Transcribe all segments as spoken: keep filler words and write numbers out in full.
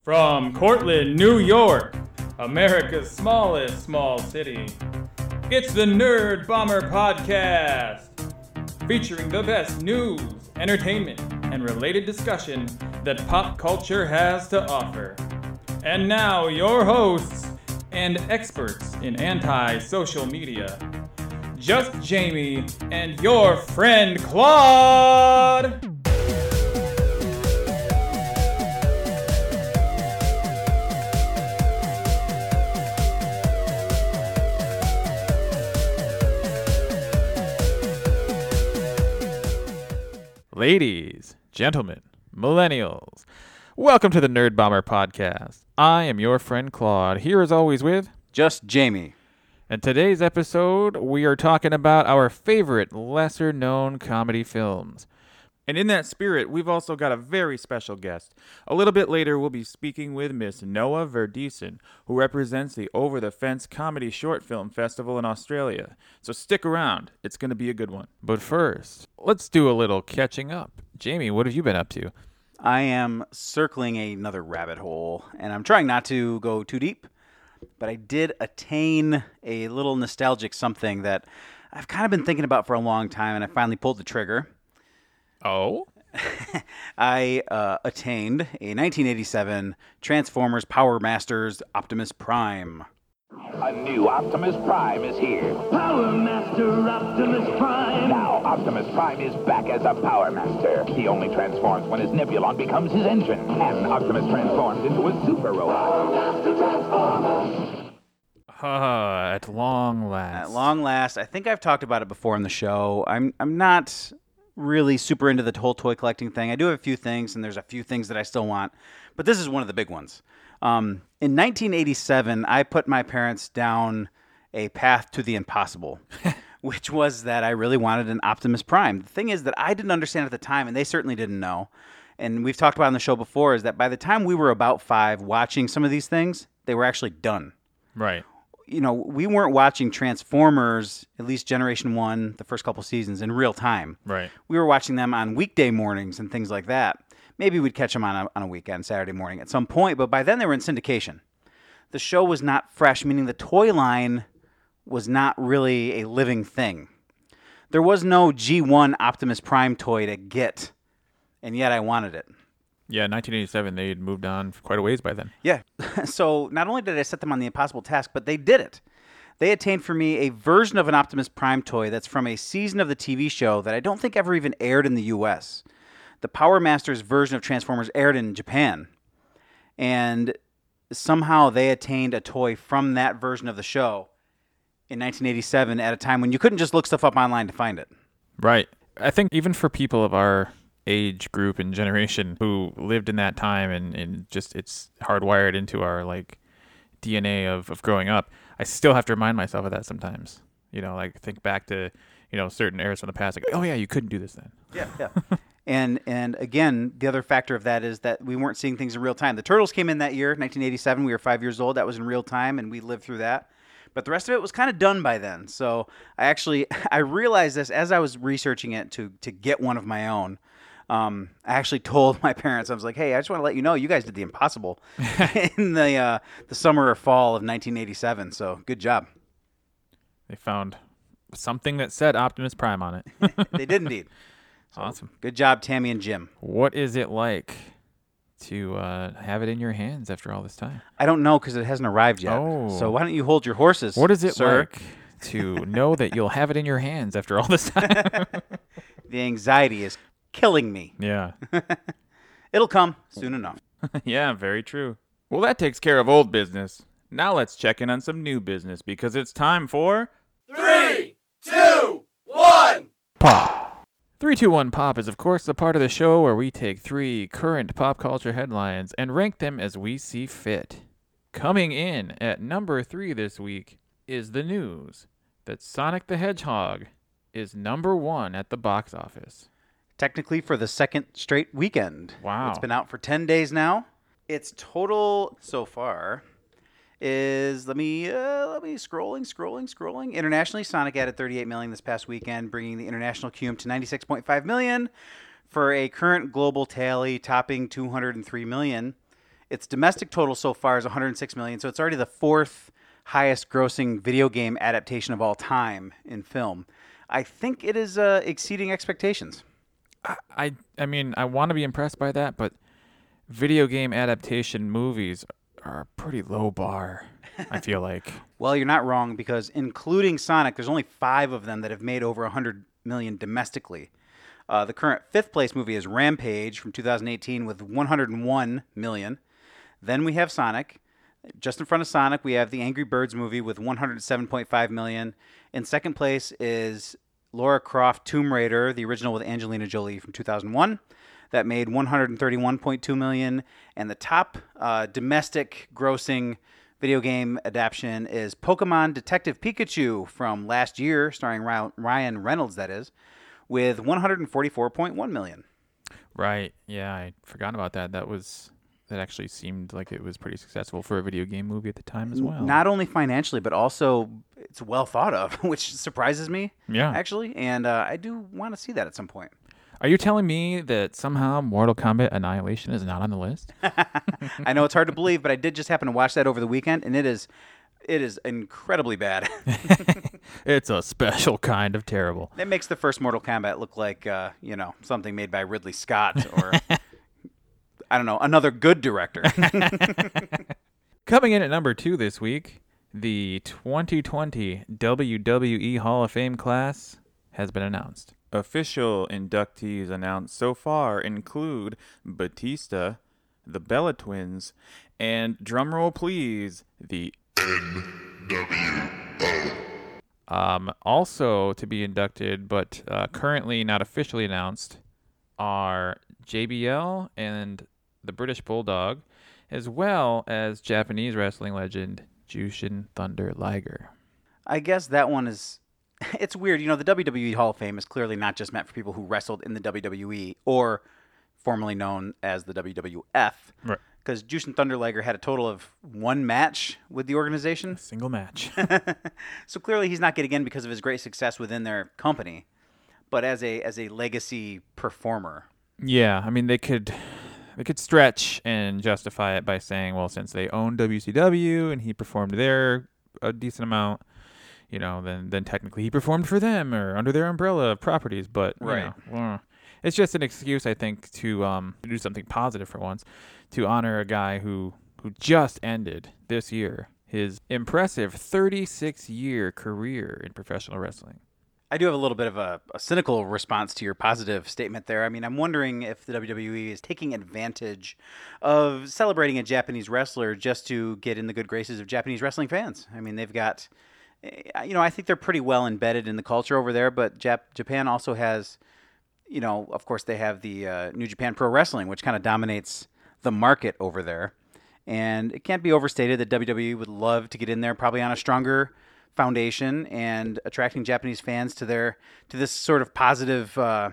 From Cortland, New York, America's smallest small city, it's the Nerd Bomber Podcast, featuring the best news, entertainment, and related discussion that pop culture has to offer. And now, your hosts and experts in anti-social media, Just Jamie and your friend Claude! Ladies, gentlemen, millennials, welcome to the Nerd Bomber Podcast. I am your friend Claude, here as always with Just Jamie. And today's episode, we are talking about our favorite lesser-known comedy films. And in that spirit, we've also got a very special guest. A little bit later, we'll be speaking with Miss Noah Verdeesen, who represents the Over the Fence Comedy Short Film Festival in Australia. So stick around. It's going to be a good one. But first, let's do a little catching up. Jamie, what have you been up to? I am circling another rabbit hole, and I'm trying not to go too deep, but I did attain a little nostalgic something that I've kind of been thinking about for a long time, and I finally pulled the trigger. Oh? I uh, attained a nineteen eighty-seven Transformers Power Masters Optimus Prime. A new Optimus Prime is here. Power Master Optimus Prime. Now, Optimus Prime is back as a Power Master. He only transforms when his Nebulon becomes his engine. And Optimus transforms into a super robot. Master Transformer. Ah, at long last. At long last, I think I've talked about it before on the show. I'm I'm not really super into the whole toy collecting thing. I do have a few things, and there's a few things that I still want, but this is one of the big ones. Um, in nineteen eighty-seven, I put my parents down a path to the impossible, which was that I really wanted an Optimus Prime. The thing is that I didn't understand at the time, and they certainly didn't know, and we've talked about on the show before, is that by the time we were about five watching some of these things, they were actually done. Right. You know, we weren't watching Transformers, at least Generation one, the first couple seasons, in real time. Right. We were watching them on weekday mornings and things like that. Maybe we'd catch them on a, on a weekend, Saturday morning at some point, but by then they were in syndication. The show was not fresh, meaning the toy line was not really a living thing. There was no G one Optimus Prime toy to get, and yet I wanted it. Yeah, nineteen eighty-seven, they had moved on quite a ways by then. Yeah. So not only did I set them on the impossible task, but they did it. They attained for me a version of an Optimus Prime toy that's from a season of the T V show that I don't think ever even aired in the U S. The Power Masters version of Transformers aired in Japan. And somehow they attained a toy from that version of the show in nineteen eighty-seven at a time when you couldn't just look stuff up online to find it. Right. I think even for people of our age group and generation who lived in that time and, and just it's hardwired into our like D N A of, of growing up, I still have to remind myself of that sometimes. You know, like think back to, you know, certain eras from the past, like, oh yeah, you couldn't do this then. Yeah, yeah. and and again, the other factor of that is that we weren't seeing things in real time. The Turtles came in that year, nineteen eighty-seven. We were five years old. That was in real time, and we lived through that. But the rest of it was kind of done by then. So I actually, I realized this as I was researching it to to get one of my own. Um, I actually told my parents, I was like, hey, I just want to let you know you guys did the impossible in the uh, the summer or fall of nineteen eighty-seven. So good job. They found something that said Optimus Prime on it. They did indeed. So, awesome. Good job, Tammy and Jim. What is it like to uh, have it in your hands after all this time? I don't know because it hasn't arrived yet. Oh. So why don't you hold your horses, What is it sir? like to know that you'll have it in your hands after all this time? The anxiety is killing me. Yeah. It'll come soon enough. Yeah, very true. Well, that takes care of old business. Now let's check in on some new business because it's time for Three, two, one. Pop. three two one Pop is, of course, the part of the show where we take three current pop culture headlines and rank them as we see fit. Coming in at number three this week is the news that Sonic the Hedgehog is number one at the box office. Technically for the second straight weekend. Wow. It's been out for ten days now. Its total so far is, let me, uh, let me, scrolling, scrolling, scrolling. Internationally, Sonic added thirty-eight million dollars this past weekend, bringing the international cume to ninety-six point five million dollars for a current global tally topping two hundred three million dollars. Its domestic total so far is one hundred six million dollars, so it's already the fourth highest grossing video game adaptation of all time in film. I think it is uh, exceeding expectations. I, I, I mean, I want to be impressed by that, but video game adaptation movies are a pretty low bar, I feel like. Well, you're not wrong, because including Sonic, there's only five of them that have made over one hundred million dollars domestically. Uh, the current fifth place movie is Rampage from two thousand eighteen with one hundred one million dollars. Then we have Sonic. Just in front of Sonic, we have the Angry Birds movie with one hundred seven point five million dollars. In second place is Lara Croft Tomb Raider, the original with Angelina Jolie from two thousand one. That made one hundred thirty-one point two million dollars. And the top uh, domestic grossing video game adaptation is Pokemon Detective Pikachu from last year, starring Ryan Reynolds, that is, with one hundred forty-four point one million dollars. Right. Yeah, I forgot about that. That was... That actually seemed like it was pretty successful for a video game movie at the time as well. Not only financially, but also it's well thought of, which surprises me, yeah. actually. And uh, I do want to see that at some point. Are you telling me that somehow Mortal Kombat Annihilation is not on the list? I know it's hard to believe, but I did just happen to watch that over the weekend, and it is it is incredibly bad. It's a special kind of terrible. It makes the first Mortal Kombat look like, uh, you know, something made by Ridley Scott or... I don't know, another good director. Coming in at number two this week, the twenty twenty W W E Hall of Fame class has been announced. Official inductees announced so far include Batista, the Bella Twins, and, drumroll please, the N W O. Um, also to be inducted, but uh, currently not officially announced, are J B L and the British Bulldog, as well as Japanese wrestling legend Jushin Thunder Liger. I guess that one is... It's weird. You know, the W W E Hall of Fame is clearly not just meant for people who wrestled in the W W E, or formerly known as the W W F. Right. Because Jushin Thunder Liger had a total of one match with the organization. A single match. So clearly he's not getting in because of his great success within their company, but as a as a legacy performer. Yeah, I mean, they could... They could stretch and justify it by saying, well, since they own W C W and he performed there a decent amount, you know, then then technically he performed for them or under their umbrella of properties. But right, you know, it's just an excuse, I think, to um to do something positive for once, to honor a guy who who just ended this year his impressive thirty-six year career in professional wrestling. I do have a little bit of a, a cynical response to your positive statement there. I mean, I'm wondering if the W W E is taking advantage of celebrating a Japanese wrestler just to get in the good graces of Japanese wrestling fans. I mean, they've got, you know, I think they're pretty well embedded in the culture over there, but Jap- Japan also has, you know, of course they have the uh, New Japan Pro Wrestling, which kind of dominates the market over there. And it can't be overstated that W W E would love to get in there probably on a stronger foundation, and attracting Japanese fans to their to this sort of positive, uh,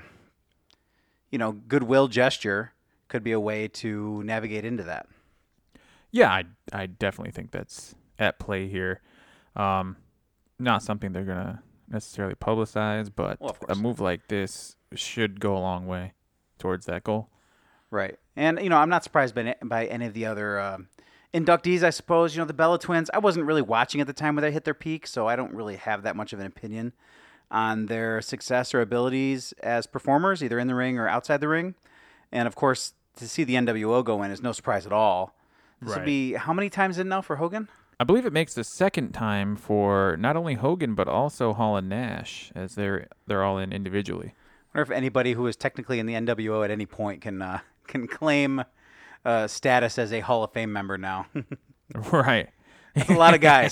you know, goodwill gesture could be a way to navigate into that. Yeah, I I definitely think that's at play here. Um, not something they're gonna necessarily publicize, but well, a move like this should go a long way towards that goal. Right, and you know, I'm not surprised by by any of the other. Uh, Inductees, I suppose. You know, the Bella Twins, I wasn't really watching at the time when they hit their peak, so I don't really have that much of an opinion on their success or abilities as performers, either in the ring or outside the ring. And, of course, to see the N W O go in is no surprise at all. This right. will be how many times in now for Hogan? I believe it makes the second time for not only Hogan, but also Hall and Nash, as they're they're all in individually. I wonder if anybody who is technically in the N W O at any point can uh, can claim... Uh, status as a Hall of Fame member now. Right. That's a lot of guys.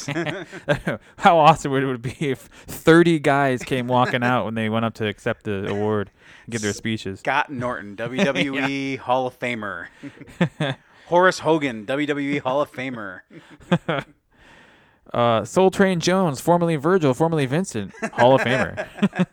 How awesome would it be if thirty guys came walking out when they went up to accept the award and give their speeches? Scott Norton, W W E yeah. Hall of Famer. Horace Hogan, W W E Hall of Famer. uh, Soul Train Jones, formerly Virgil, formerly Vincent, Hall of Famer.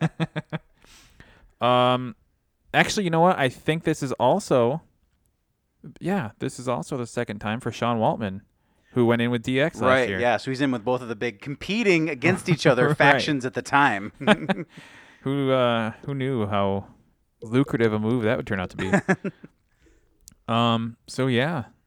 um, actually, you know what? I think this is also... Yeah, this is also the second time for Sean Waltman, who went in with D X last right, year. Right, yeah, so he's in with both of the big competing against each other right. factions at the time. who uh, who knew how lucrative a move that would turn out to be? um. So, yeah,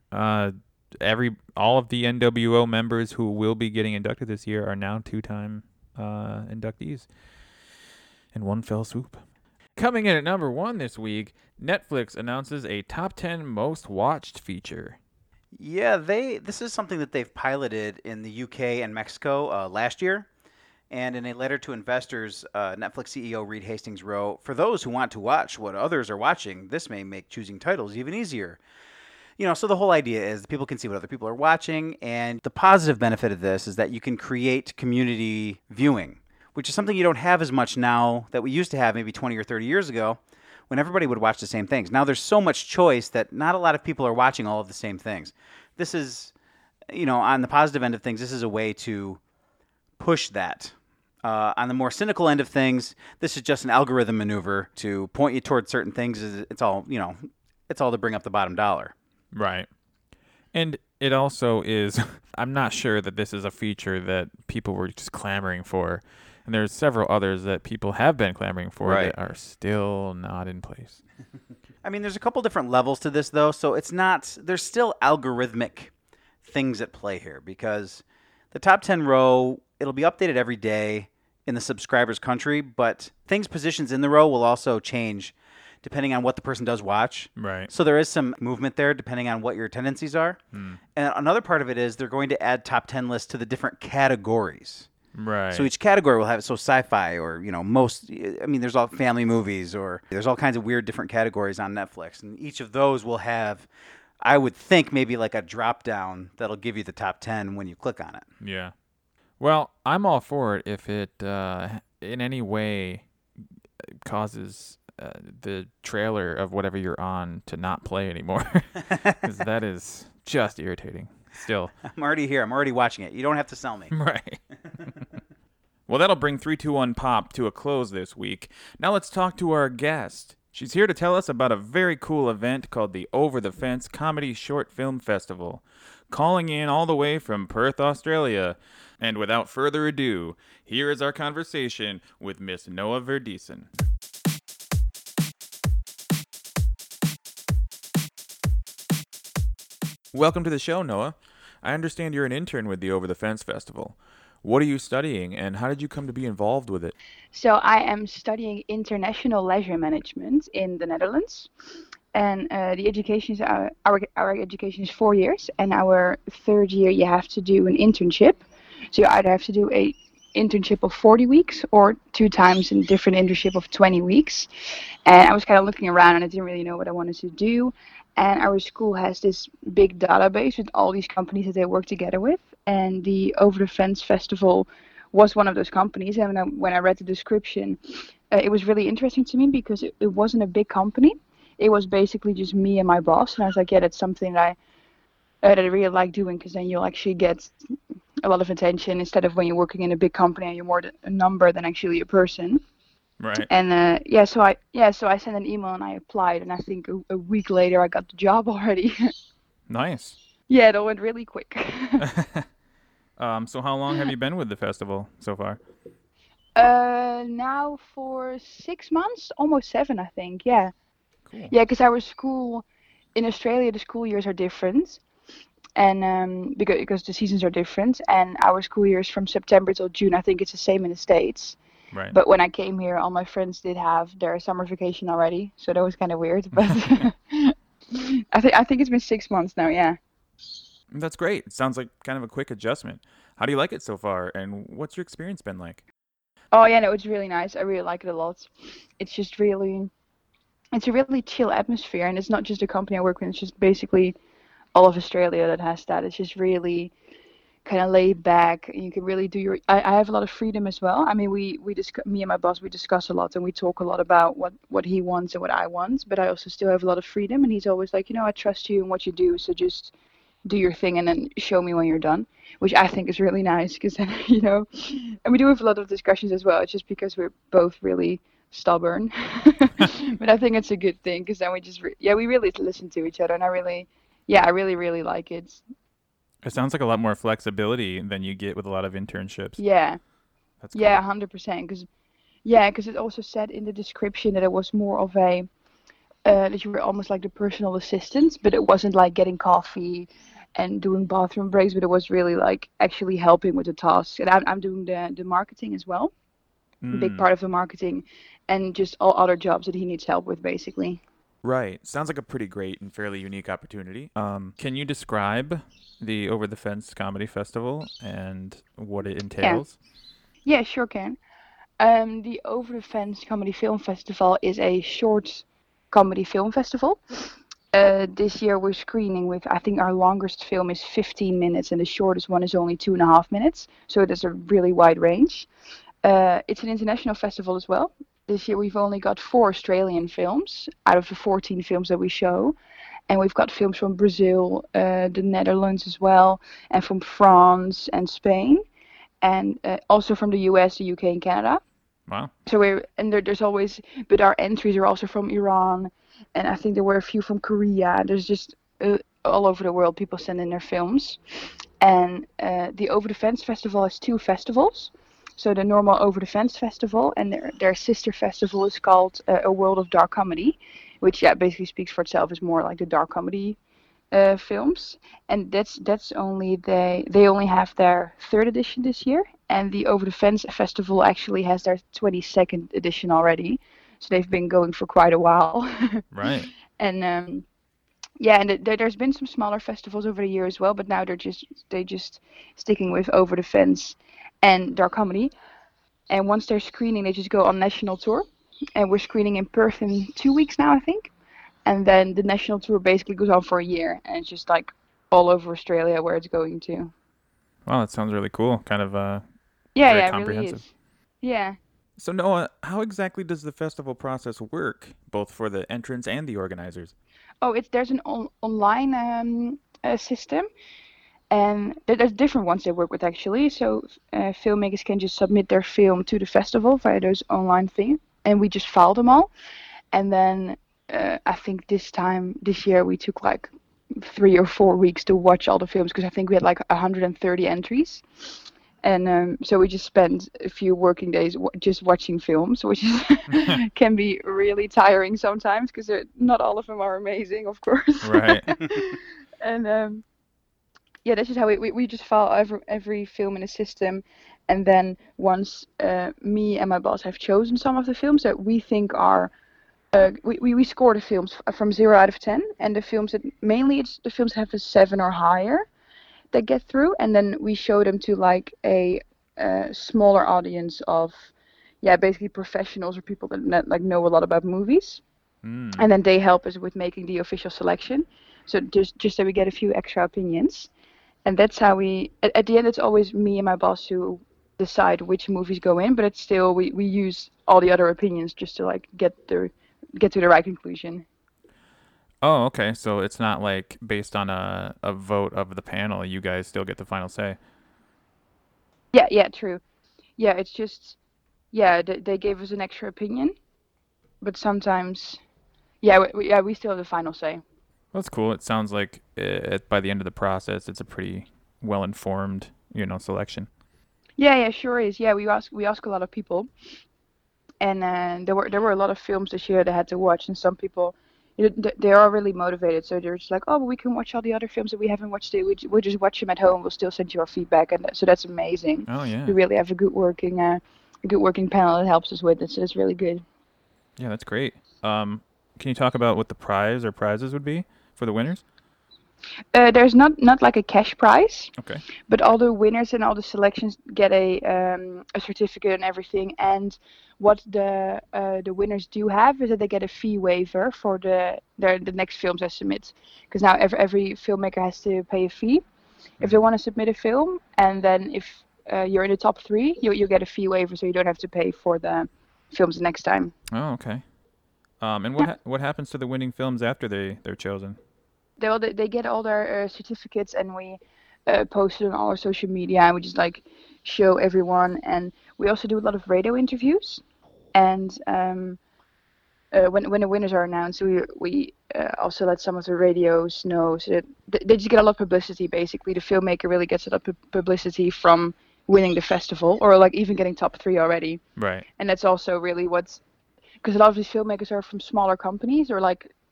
Uh, every all of the N W O members who will be getting inducted this year are now two-time uh, inductees in one fell swoop. Coming in at number one this week, Netflix announces a top ten most watched feature. Yeah, they. This is something that they've piloted in the U K and Mexico uh, last year. And in a letter to investors, uh, Netflix C E O Reed Hastings wrote, "For those who want to watch what others are watching, this may make choosing titles even easier." You know, so the whole idea is that people can see what other people are watching, and the positive benefit of this is that you can create community viewing, which is something you don't have as much now that we used to have maybe twenty or thirty years ago when everybody would watch the same things. Now there's so much choice that not a lot of people are watching all of the same things. This is, you know, on the positive end of things, this is a way to push that. Uh, on the more cynical end of things, this is just an algorithm maneuver to point you towards certain things. It's all, you know, it's all to bring up the bottom dollar. Right. And it also is, I'm not sure that this is a feature that people were just clamoring for. And there's several others that people have been clamoring for Right. that are still not in place. I mean, there's a couple different levels to this, though. So it's not, there's still algorithmic things at play here because the top ten row, it'll be updated every day in the subscriber's country, but things positions in the row will also change depending on what the person does watch. Right. So there is some movement there depending on what your tendencies are. Hmm. And another part of it is they're going to add top ten lists to the different categories. Right. So each category will have, so sci-fi or, you know, most, I mean, there's all family movies or there's all kinds of weird different categories on Netflix. And each of those will have, I would think, maybe like a drop down that'll give you the top ten when you click on it. Yeah. Well, I'm all for it if it uh, in any way causes uh, the trailer of whatever you're on to not play anymore. Because that is just irritating. Still. I'm already here. I'm already watching it. You don't have to sell me. Right. Well, that'll bring three two one Pop to a close this week. Now let's talk to our guest. She's here to tell us about a very cool event called the Over the Fence Comedy Short Film Festival. Calling in all the way from Perth, Australia. And without further ado, here is our conversation with Miss Noah Verdeesen. Welcome to the show, Noah. I understand you're an intern with the Over the Fence Festival. What are you studying, and how did you come to be involved with it? So I am studying international leisure management in the Netherlands. And uh, the education is our, our our education is four years, and our third year you have to do an internship. So you either have to do a internship of forty weeks or two times a different internship of twenty weeks. And I was kind of looking around and I didn't really know what I wanted to do. And our school has this big database with all these companies that they work together with. And the Over the Fence Festival was one of those companies. And when I, when I read the description, uh, it was really interesting to me because it, it wasn't a big company. It was basically just me and my boss. And I was like, yeah, that's something that I, uh, that I really like doing because then you'll actually get a lot of attention instead of when you're working in a big company and you're more a number than actually a person. Right. And uh, yeah, so I yeah, so I sent an email and I applied, and I think a, a week later I got the job already. Nice. Yeah, it all went really quick. um, so how long have you been with the festival so far? uh, now for six months, almost seven, I think. Yeah. Cool. Yeah, because our school in Australia, the school years are different, and um, because because the seasons are different, and our school year is from September till June. I think it's the same in the States. Right. But when I came here, all my friends did have their summer vacation already, so that was kind of weird. But I think I think it's been six months now. Yeah. That's great. It sounds like kind of a quick adjustment. How do you like it so far, and what's your experience been like? Oh yeah, no, it's really nice. I really like it a lot. It's just really, it's a really chill atmosphere, and it's not just the company I work with. It's just basically all of Australia that has that. It's just really kind of laid back, and you can really do your. I, I have a lot of freedom as well. I mean, we we discuss, me and my boss, we discuss a lot, and we talk a lot about what what he wants and what I want. But I also still have a lot of freedom, and he's always like, you know, I trust you and what you do, so just do your thing and then show me when you're done, which I think is really nice because then, you know, and we do have a lot of discussions as well. It's just because we're both really stubborn, but I think it's a good thing because then we just re- yeah we really listen to each other, and I really yeah I really really like it. It sounds like a lot more flexibility than you get with a lot of internships. Yeah. That's cool. Yeah, one hundred percent. Because, yeah, because it also said in the description that it was more of a, uh, that you were almost like the personal assistant, but it wasn't like getting coffee and doing bathroom breaks, but it was really like actually helping with the tasks. And I'm, I'm doing the, the marketing as well, a big Mm, part of the marketing, and just all other jobs that he needs help with, basically. right. Sounds like a pretty great and fairly unique opportunity. Um, can you describe the Over the Fence Comedy Festival and what it Yeah, entails? yeah, sure can. Um, the Over the Fence Comedy Film Festival is a short comedy film festival. Uh, this year we're screening with, I think our longest film is fifteen minutes and the shortest one is only two and a half minutes. So there's a really wide range. Uh, it's an international festival as well. This year we've only got four Australian films out of the fourteen films that we show. And we've got films from Brazil, uh, the Netherlands as well, and from France and Spain, and uh, also from the U S, the U K, and Canada. Wow. So we're and there, there's always, but our entries are also from Iran, and I think there were a few from Korea. There's just uh, all over the world people send in their films, and uh, the Over the Fence Festival has two festivals. So the normal Over the Fence Festival and their their sister festival is called uh, A World of Dark Comedy, which yeah basically speaks for itself, is more like the dark comedy uh, films, and that's that's only they they only have their third edition this year, and the Over the Fence Festival actually has their twenty-second edition already, so they've been going for quite a while. Right. And um, yeah, and th- there's been some smaller festivals over the year as well, but now they're just they just sticking with Over the Fence and dark comedy. And once they're screening, they just go on national tour, and we're screening in Perth in two weeks now, I think. And then the national tour basically goes on for a year, and it's just like all over Australia where it's going to. Wow, that sounds really cool. Kind of uh, Yeah, very yeah, it really comprehensive. is. Yeah. So Noah, how exactly does the festival process work, both for the entrants and the organizers? Oh, it's there's an on- online um, uh, system, and there- there's different ones they work with actually. So uh, filmmakers can just submit their film to the festival via those online thing, and we just file them all. And then uh, I think this time this year we took like three or four weeks to watch all the films because I think we had like one hundred thirty entries. And um, so we just spent a few working days w- just watching films, which is can be really tiring sometimes because not all of them are amazing, of course. Right. And um, yeah, that's just how we, we, we just file every, every film in a system. And then once uh, me and my boss have chosen some of the films that we think are, uh, we, we, we score the films f- from zero out of ten. And the films that, mainly it's the films that have a seven or higher that get through. And then we show them to like a, uh smaller audience of, yeah, basically professionals or people that that, like know a lot about movies. Mm. And then they help us with making the official selection. So just just that we get a few extra opinions. And that's how we, at, at the end, it's always me and my boss who decide which movies go in, but it's still, we, we use all the other opinions just to like get the, get to the right conclusion. Oh, okay. So it's not like based on a, a vote of the panel, you guys still get the final say. Yeah, yeah, true. Yeah, it's just, yeah, they, they gave us an extra opinion, but sometimes, yeah, we, we- yeah, we still have the final say. That's cool. It sounds like uh by the end of the process, it's a pretty well-informed, you know, selection. Yeah, yeah, sure is. Yeah, we ask we ask a lot of people, and uh, there were there were a lot of films this year they had to watch, and some people, you know, th- they are really motivated, so they're just like, oh, but we can watch all the other films that we haven't watched. We we just watch them at home. We'll still send you our feedback, and that- so that's amazing. Oh, yeah. We really have a good working uh, a good working panel that helps us with it, so that's really good. Yeah, that's great. Um, can you talk about what the prize or prizes would be for the winners? Uh, there's not not like a cash prize, Okay. but all the winners and all the selections get a um, a certificate and everything. And what the uh, the winners do have is that they get a fee waiver for the their the next films they submit. Because now every every filmmaker has to pay a fee if they want to submit a film, and then if uh, you're in the top three, you you get a fee waiver, so you don't have to pay for the films the next time. Oh, okay. Um, and what ha- what happens to the winning films after they they're chosen? They all, they get all their uh, certificates, and we uh, post it on all our social media, and we just like show everyone. And we also do a lot of radio interviews, and um, uh, when when the winners are announced, we we uh, also let some of the radios know, so that th- they just get a lot of publicity. Basically, the filmmaker really gets a lot of pu- publicity from winning the festival, or like even getting top three already. Right. And that's also really what's, because a lot of these filmmakers are from smaller companies or like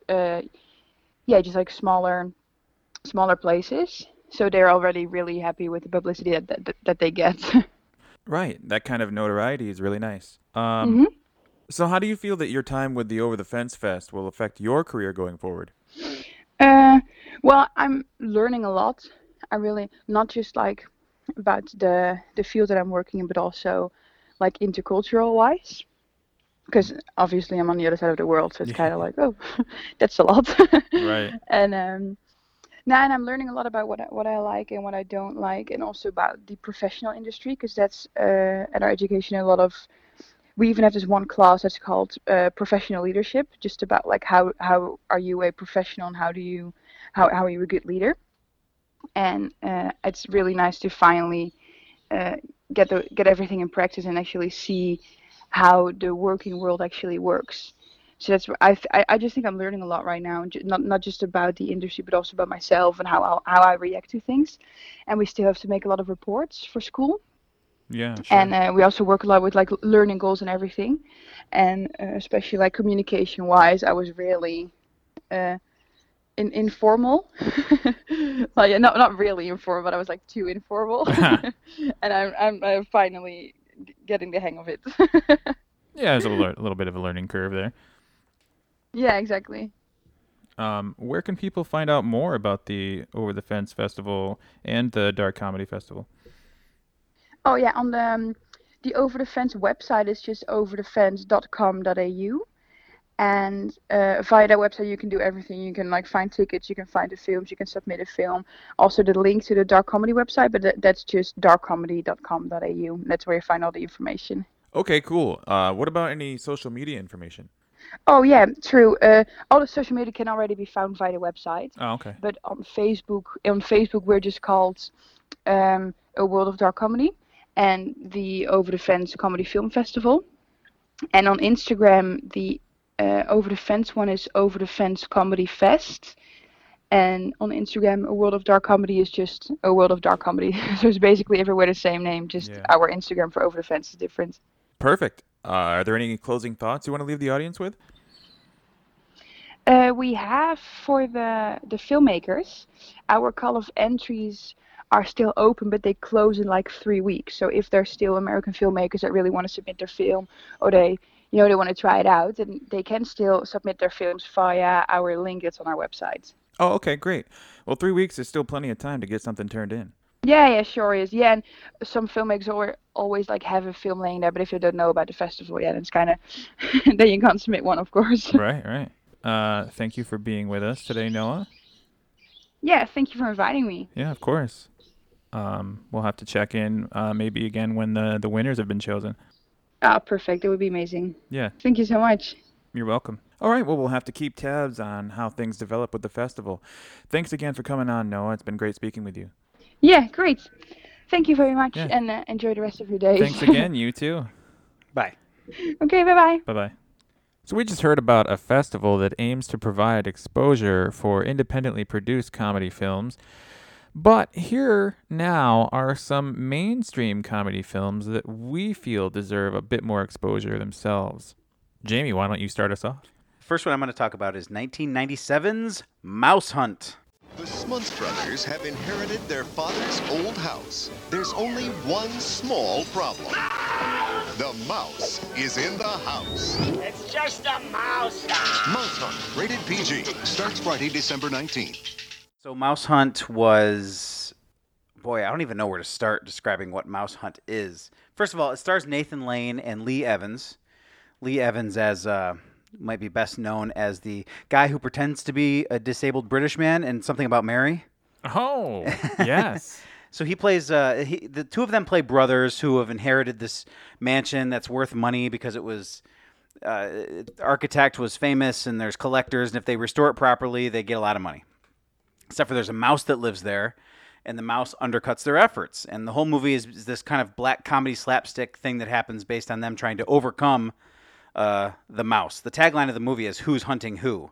uh, yeah, just like smaller, smaller places. So they're already really happy with the publicity that that, that they get. Right. That kind of notoriety is really nice. Um, hmm So how do you feel that your time with the Over the Fence Fest will affect your career going forward? Uh, well, I'm learning a lot. I really not just like about the the field that I'm working in, but also like intercultural wise. Because obviously I'm on the other side of the world, so it's kind of like, oh, that's a lot. Right. And um, now, and I'm learning a lot about what I, what I like and what I don't like, and also about the professional industry, because that's uh, at our education a lot of. We even have this one class that's called uh, professional leadership, just about like how how are you a professional and how do you how how are you a good leader. And uh, it's really nice to finally uh, get the get everything in practice and actually see how the working world actually works. So that's wh- I, th- I I just think I'm learning a lot right now, and ju- not not just about the industry, but also about myself and how I, how I react to things. And we still have to make a lot of reports for school, Yeah, sure. and uh, we also work a lot with like l- learning goals and everything. And uh, especially like communication wise, I was really uh, in informal. Like yeah, not not really informal, but I was like too informal. And I'm I'm uh, finally g- getting the hang of it. Yeah, there's a little, a little bit of a learning curve there. Yeah, exactly. Um, where can people find out more about the Over the Fence Festival and the Dark Comedy Festival? Oh yeah, on the um, the Over the Fence website is just over the fence dot com dot a u, and uh, via that website you can do everything. You can like find tickets, you can find the films, you can submit a film. Also the link to the Dark Comedy website, but that, that's just dark comedy dot com dot a u. That's where you find all the information. Okay, cool. Uh, what about any social media information? Oh yeah, true. Uh, all the social media can already be found via the website. Oh, okay. But on Facebook, on Facebook we're just called um, A World of Dark Comedy and the Over the Fence Comedy Film Festival. And on Instagram, the uh, Over the Fence one is Over the Fence Comedy Fest. And on Instagram, A World of Dark Comedy is just A World of Dark Comedy. So it's basically everywhere the same name, just Yeah. our Instagram for Over the Fence is different. Perfect. Uh, are there any closing thoughts you want to leave the audience with? Uh, we have for the the filmmakers, our call of entries are still open, but they close in like three weeks. So if there's still American filmmakers that really want to submit their film, or they, you know, they want to try it out, then they can still submit their films via our link that's on our website. Oh, okay, great. Well, three weeks is still plenty of time to get something turned in. Yeah, yeah, sure is. Yeah, and some filmmakers al- always like have a film laying there, but if you don't know about the festival yet, it's kind of then you can't submit one, of course. Right, right. Uh, thank you for being with us today, Noah. Yeah, thank you for inviting me. Yeah, of course. Um, we'll have to check in uh, maybe again when the, the winners have been chosen. Ah, perfect. That would be amazing. Yeah, Thank you so much. you're welcome. All right, well, we'll have to keep tabs on how things develop with the festival. Thanks again for coming on, Noah. It's been great speaking with you. Yeah, great. Thank you very much, Yeah. and uh, enjoy the rest of your day. Thanks again, you too. Bye. Okay, bye-bye. Bye-bye. So we just heard about a festival that aims to provide exposure for independently produced comedy films. But here now are some mainstream comedy films that we feel deserve a bit more exposure themselves. Jamie, why don't you start us off? First one I'm going to talk about is nineteen ninety-seven's Mouse Hunt. The Smuntz brothers have inherited their father's old house. There's only one small problem. The mouse is in the house. It's just a mouse. Mouse Hunt, rated P G, starts Friday, December nineteenth. So Mouse Hunt was, boy, I don't even know where to start describing what Mouse Hunt is. First of all, it stars Nathan Lane and Lee Evans. Lee Evans as uh, might be best known as the guy who pretends to be a disabled British man in Something About Mary. Oh, yes. So he plays, uh, he, the two of them play brothers who have inherited this mansion that's worth money because it was, uh, the architect was famous and there's collectors, and if they restore it properly, they get a lot of money. Except for there's a mouse that lives there, and the mouse undercuts their efforts. And the whole movie is, is this kind of black comedy slapstick thing that happens based on them trying to overcome uh, the mouse. The tagline of the movie is "Who's hunting who?"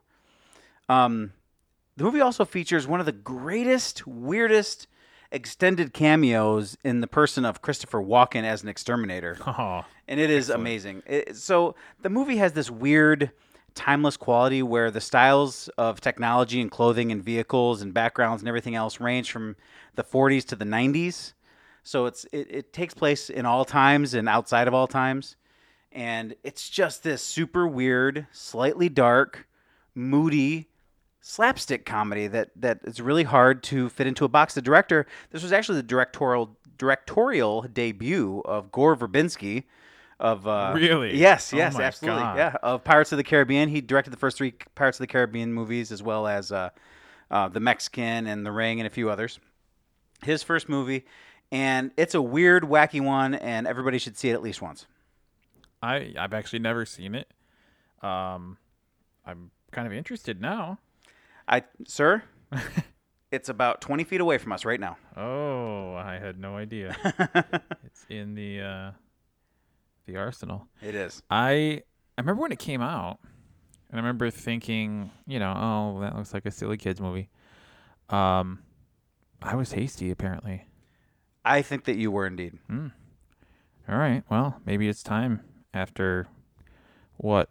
Um, the movie also features one of the greatest, weirdest extended cameos in the person of Christopher Walken as an exterminator. Oh, And it is amazing. It, so the movie has this weird timeless quality where the styles of technology and clothing and vehicles and backgrounds and everything else range from the forties to the nineties. So it's it, it takes place in all times and outside of all times. And it's just this super weird, slightly dark, moody slapstick comedy that, that is really hard to fit into a box. The director, this was actually the directorial directorial debut of Gore Verbinski. Of uh, Really? Yes, Oh yes, my absolutely. God. Yeah, of Pirates of the Caribbean. He directed the first three Pirates of the Caribbean movies, as well as uh, uh, The Mexican and The Ring and a few others. His first movie, and it's a weird, wacky one, and everybody should see it at least once. I I've actually never seen it. Um, I'm kind of interested now. I, sir, it's about twenty feet away from us right now. Oh, I had no idea. It's in the uh, the arsenal. It is. I I remember when it came out, and I remember thinking, you know, oh, that looks like a silly kids movie. Um, I was hasty apparently. I think that you were indeed. Mm. All right, well, maybe it's time after what,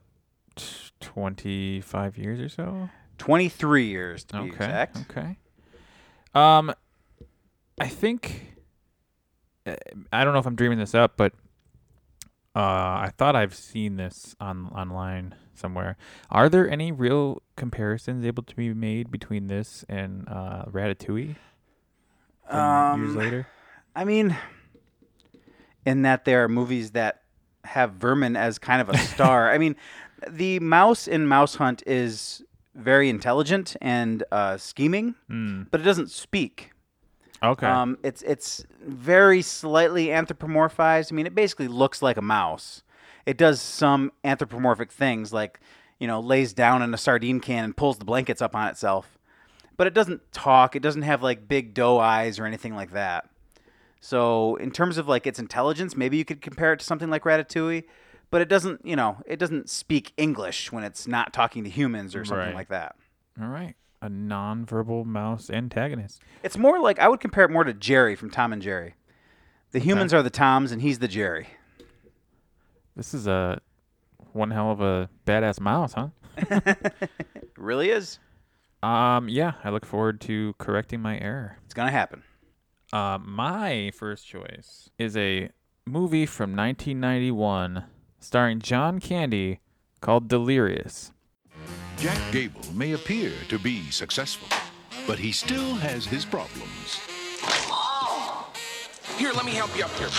twenty-five years or so. twenty-three years to be Okay. exact. Okay. Um, I think uh, I don't know if I'm dreaming this up, but uh, I thought I've seen this on online somewhere. Are there any real comparisons able to be made between this and uh, Ratatouille from Um, years later? I mean, in that there are movies that have vermin as kind of a star. I mean, the mouse in Mouse Hunt is very intelligent and uh, scheming, Mm. but it doesn't speak. Okay. Um, it's it's very slightly anthropomorphized. I mean, it basically looks like a mouse. It does some anthropomorphic things, like, you know, lays down in a sardine can and pulls the blankets up on itself. But it doesn't talk. It doesn't have like big doe eyes or anything like that. So in terms of like its intelligence, maybe you could compare it to something like Ratatouille, but it doesn't, you know, it doesn't speak English when it's not talking to humans or something Right. like that. All right. A non-verbal mouse antagonist. It's more like, I would compare it more to Jerry from Tom and Jerry. The humans are the Toms and he's the Jerry. This is a one hell of a badass mouse, huh? It really is. Um, yeah, I look forward to correcting my error. It's going to happen. Uh, my first choice is a movie from nineteen ninety-one starring John Candy called Delirious. Jack Gable may appear to be successful, but he still has his problems. Here, let me help you up here.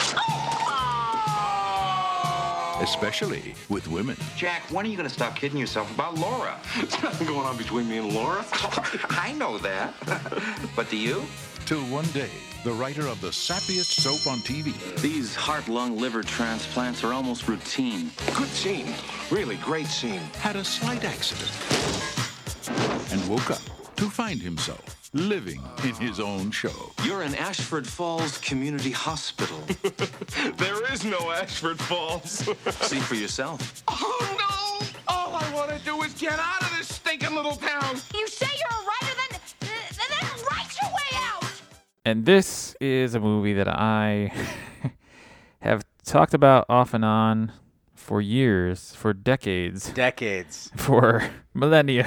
Especially with women. Jack, when are you going to stop kidding yourself about Laura? There's nothing going on between me and Laura. I know that. But do you? Till one day, the writer of the sappiest soap on T V These heart, lung, liver transplants are almost routine. Good scene. Really great scene. had a slight accident and woke up to find himself living in his own show. You're in Ashford Falls Community Hospital. There is no Ashford Falls. See for yourself. Oh, no! All I want to do is get out of this stinking little town. You say you're a writer, then, then, then write your way out. And this is a movie that I have talked about off and on for years, for decades, Decades. for millennia.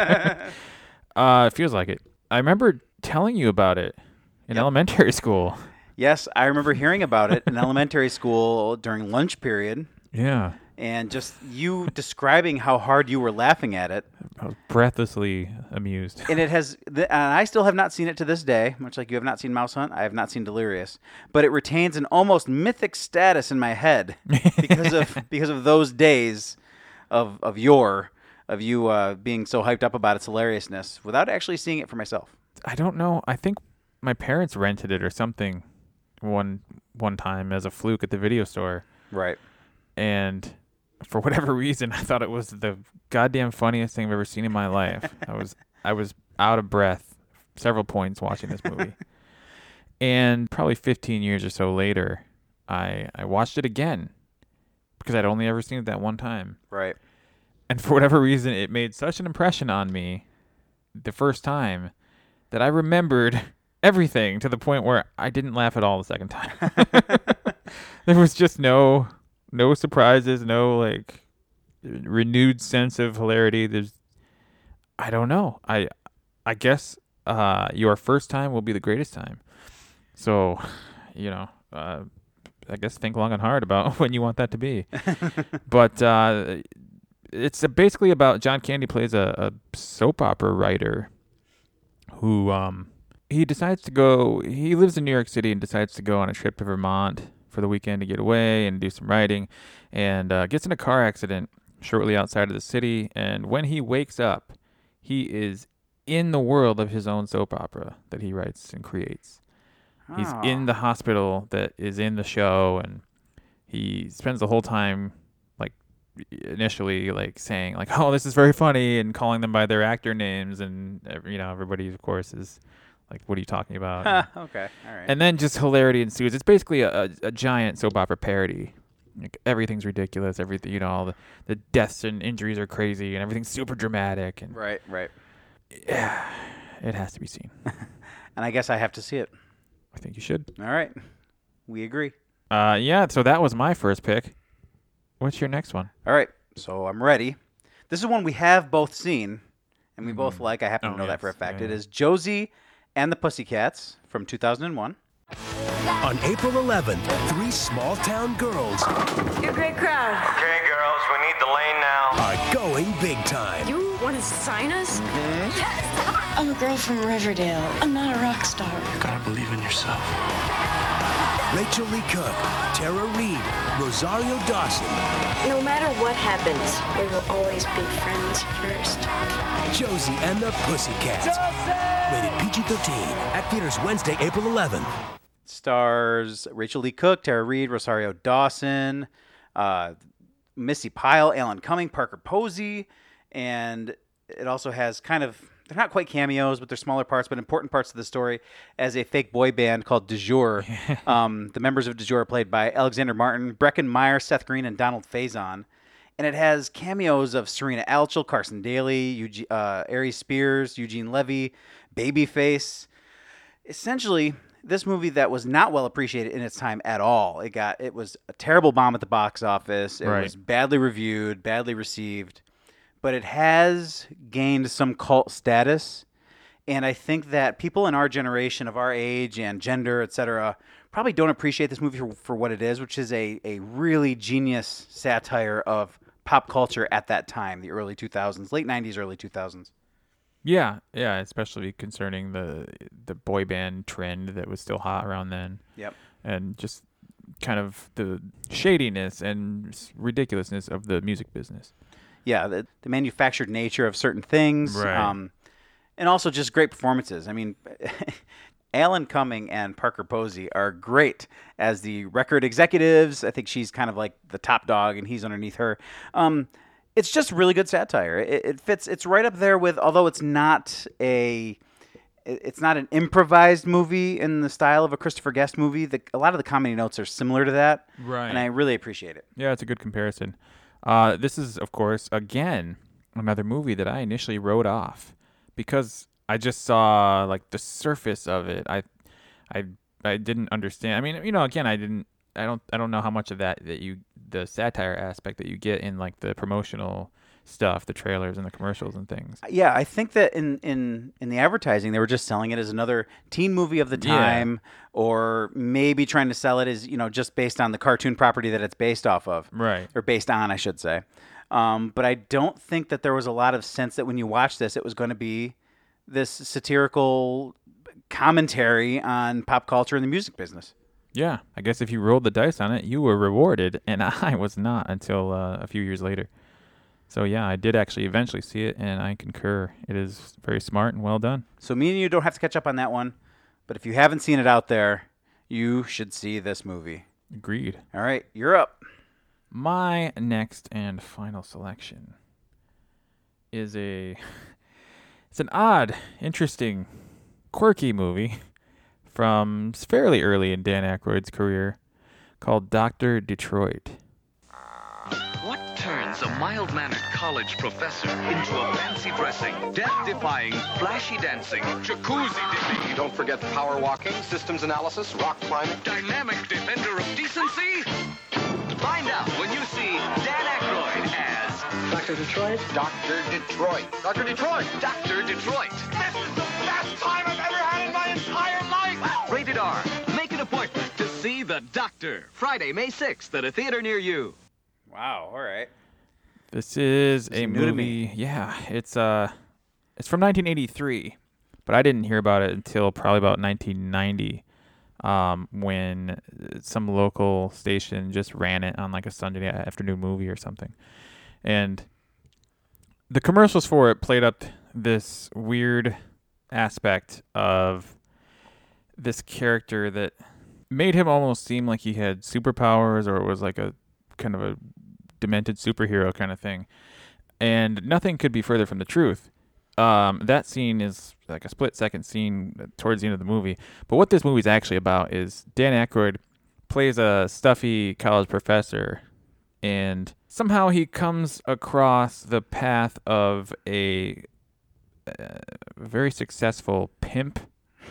uh, it feels like it. I remember telling you about it in Yep. elementary school. Yes, I remember hearing about it in elementary school during lunch period, Yeah. and just you describing how hard you were laughing at it. I was breathlessly amused. And it has, th- and I still have not seen it to this day, much like you have not seen Mouse Hunt. I have not seen Delirious, but it retains an almost mythic status in my head because of because of those days of of yore, of you uh, being so hyped up about its hilariousness without actually seeing it for myself. I don't know. I think my parents rented it or something one one time as a fluke at the video store. Right. And for whatever reason, I thought it was the goddamn funniest thing I've ever seen in my life. I was I was out of breath several points watching this movie. And probably fifteen years or so later, I I watched it again because I'd only ever seen it that one time. Right. And for whatever reason, it made such an impression on me the first time that I remembered everything to the point where I didn't laugh at all the second time. There was just no no surprises, no like renewed sense of hilarity. There's, I don't know. I, I guess uh, your first time will be the greatest time. So, you know, uh, I guess think long and hard about when you want that to be. But uh, it's basically about John Candy plays a, a soap opera writer who um, he decides to go. He lives in New York City and decides to go on a trip to Vermont for the weekend to get away and do some writing, and uh, gets in a car accident shortly outside of the city. And when he wakes up, he is in the world of his own soap opera that he writes and creates. He's Oh. in the hospital that is in the show, and he spends the whole time, like, initially, like, saying, like, oh, this is very funny, and calling them by their actor names, and, you know, everybody, of course, is like, what are you talking about? Okay, all right. And then just hilarity ensues. It's basically a, a, a giant soap opera parody. Like, everything's ridiculous. Everything, you know, all the, the deaths and injuries are crazy, and everything's super dramatic. And Right, right. yeah, it has to be seen. And I guess I have to see it. I think you should. All right. We agree. Uh, yeah, so that was my first pick. What's your next one? All right. So I'm ready. This is one we have both seen, and we both like. I happen Oh, to know that yes. for a fact. Yeah, It yeah. is Josie and the Pussycats from two thousand one. On April eleventh, three small-town girls You're a great crowd. Okay, girls, we need the lane now. are going big time. You want to sign us? Yes! I'm a girl from Riverdale. I'm not a rock star. You gotta believe in yourself. Rachel Lee Cook, Tara Reid, Rosario Dawson, No matter what happens, we will always be friends first. Josie and the Pussycats. Rated P G thirteen. At theaters Wednesday, April eleventh. Stars Rachel Lee Cook, Tara Reid, Rosario Dawson, uh, Missy Pyle, Alan Cumming, Parker Posey, and it also has kind of, they're not quite cameos, but they're smaller parts, but important parts of the story as a fake boy band called De Jour. um, the members of De Jour are played by Alexander Martin, Brecken Meyer, Seth Green, and Donald Faison. And it has cameos of Serena Alchel, Carson Daly, Eugene, uh, Aries Spears, Eugene Levy, Babyface. Essentially, this movie that was not well appreciated in its time at all. It got it was a terrible bomb at the box office. It Right. was badly reviewed, badly received, but it has gained some cult status. And I think that people in our generation, of our age and gender, et cetera, probably don't appreciate this movie for, for what it is, which is a, a really genius satire of pop culture at that time, the early two thousands, late nineties, early two thousands. Yeah, yeah, especially concerning the the boy band trend that was still hot around then. Yep. And just kind of the shadiness and s- ridiculousness of the music business. Yeah, the, the manufactured nature of certain things. Right. Um, and also just great performances. I mean, Alan Cumming and Parker Posey are great as the record executives. I think she's kind of like the top dog, and he's underneath her. Um, it's just really good satire. It, it fits. It's right up there with, although it's not a, it- it's not an improvised movie in the style of a Christopher Guest movie. The, a lot of the comedy notes are similar to that, Right. and I really appreciate it. Yeah, it's a good comparison. Uh, this is, of course, again, another movie that I initially wrote off because I just saw like the surface of it. I, I, I didn't understand. I mean, you know, again, I didn't. I don't. I don't know how much of that that you, the satire aspect that you get in like the promotional stuff, the trailers and the commercials and things. Yeah, I think that in, in, in the advertising, they were just selling it as another teen movie of the Yeah. time, or maybe trying to sell it as, you know, just based on the cartoon property that it's based off of. Right. Or based on, I should say. Um, but I don't think that there was a lot of sense that when you watch this, it was going to be this satirical commentary on pop culture and the music business. Yeah, I guess if you rolled the dice on it, you were rewarded, and I was not until uh, a few years later. So yeah, I did actually eventually see it, and I concur. It is very smart and well done. So me and you don't have to catch up on that one. But if you haven't seen it out there, you should see this movie. Agreed. All right, you're up. My next and final selection is a it's an odd, interesting, quirky movie from fairly early in Dan Aykroyd's career called Doctor Detroit. What turns a mild-mannered college professor into a fancy-dressing, death-defying, flashy dancing, jacuzzi dipping, Don't forget power walking, systems analysis, rock climbing. dynamic defender of decency? Find out when you see Dan Aykroyd as Doctor Detroit. Doctor Detroit. Doctor Detroit. Doctor Detroit. This is the best time I've ever had in my entire life! Rated R. Make an appointment to see The Doctor. Friday, May sixth at a theater near you. Wow, all right. This is It's a new to movie. me. Yeah, it's uh, it's from nineteen eighty-three, but I didn't hear about it until probably about nineteen ninety, um, when some local station just ran it on like a Sunday afternoon movie or something, and the commercials for it played up this weird aspect of this character that made him almost seem like he had superpowers, or it was like a kind of a demented superhero kind of thing. And nothing could be further from the truth. Um, that scene is like a split second scene towards the end of the movie. But what this movie is actually about is Dan Aykroyd plays a stuffy college professor, and somehow he comes across the path of a, a very successful pimp,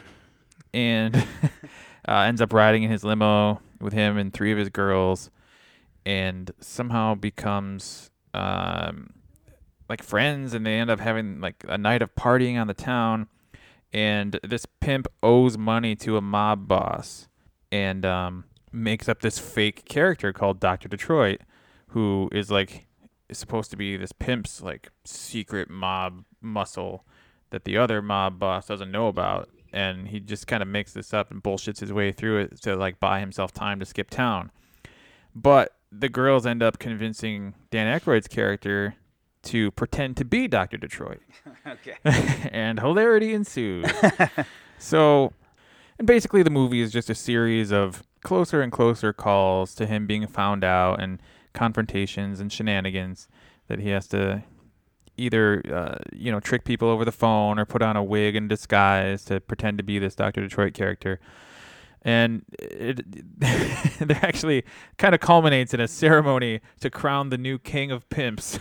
and uh, ends up riding in his limo with him and three of his girls, and somehow becomes um, like friends, and they end up having like a night of partying on the town. And this pimp owes money to a mob boss, and um, makes up this fake character called Doctor Detroit, who is like is supposed to be this pimp's like secret mob muscle that the other mob boss doesn't know about. And he just kind of makes this up and bullshits his way through it to like buy himself time to skip town. But the girls end up convincing Dan Aykroyd's character to pretend to be Doctor Detroit. Okay. And hilarity ensues. So, and basically the movie is just a series of closer and closer calls to him being found out, and confrontations and shenanigans that he has to either, uh, you know, trick people over the phone or put on a wig and disguise to pretend to be this Doctor Detroit character. And it, it actually kind of culminates in a ceremony to crown the new king of pimps,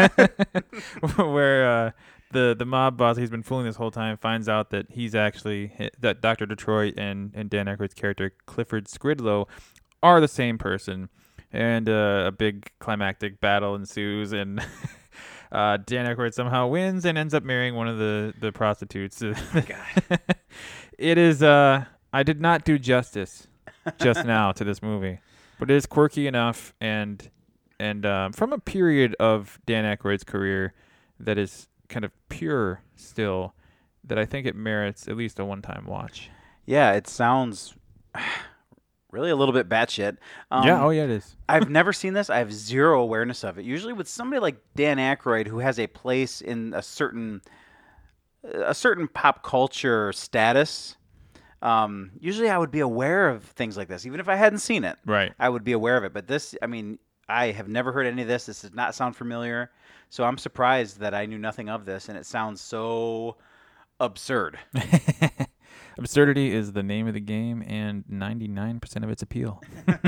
where uh, the the mob boss he's been fooling this whole time finds out that he's actually that Doctor Detroit and and Dan Aykroyd's character Clifford Skridlow are the same person, and uh, a big climactic battle ensues, and uh, Dan Aykroyd somehow wins and ends up marrying one of the the prostitutes. God. It is. Uh, I did not do justice just now to this movie, but it is quirky enough, and and um, from a period of Dan Aykroyd's career that is kind of pure still, that I think it merits at least a one-time watch. Yeah, it sounds really a little bit batshit. Um, yeah, oh yeah, it is. I've never seen this. I have zero awareness of it. Usually with somebody like Dan Aykroyd, who has a place in a certain a certain pop culture status, Um, usually I would be aware of things like this, even if I hadn't seen it. Right. I would be aware of it. But this, I mean, I have never heard any of this. This does not sound familiar. So I'm surprised that I knew nothing of this, and it sounds so absurd. Absurdity is the name of the game, and ninety-nine percent of its appeal.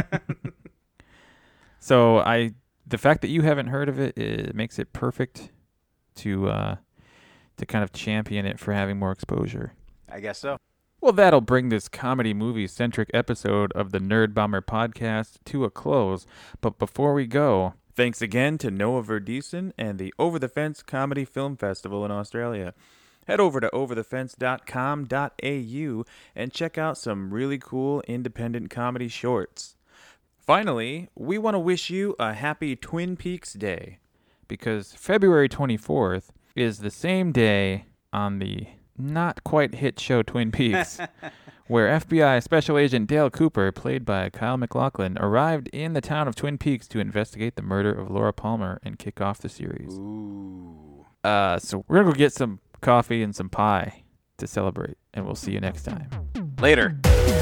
So I, the fact that you haven't heard of it, it makes it perfect to uh, to kind of champion it for having more exposure. I guess so. Well, that'll bring this comedy movie-centric episode of the Nerd Bomber podcast to a close. But before we go, thanks again to Noah Verdeesen and the Over the Fence Comedy Film Festival in Australia. Head over to over the fence dot com dot a u and check out some really cool independent comedy shorts. Finally, we want to wish you a happy Twin Peaks Day, because February twenty-fourth is the same day on the not quite hit show Twin Peaks, where F B I Special Agent Dale Cooper, played by Kyle MacLachlan, arrived in the town of Twin Peaks to investigate the murder of Laura Palmer and kick off the series. Ooh. Uh, so we're going to go get some coffee and some pie to celebrate, and we'll see you next time. Later.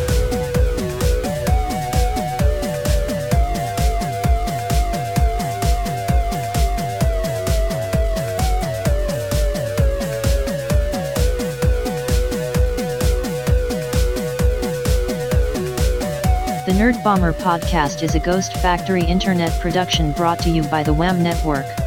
The Nerd Bomber podcast is a Ghost Factory internet production brought to you by the Wham Network.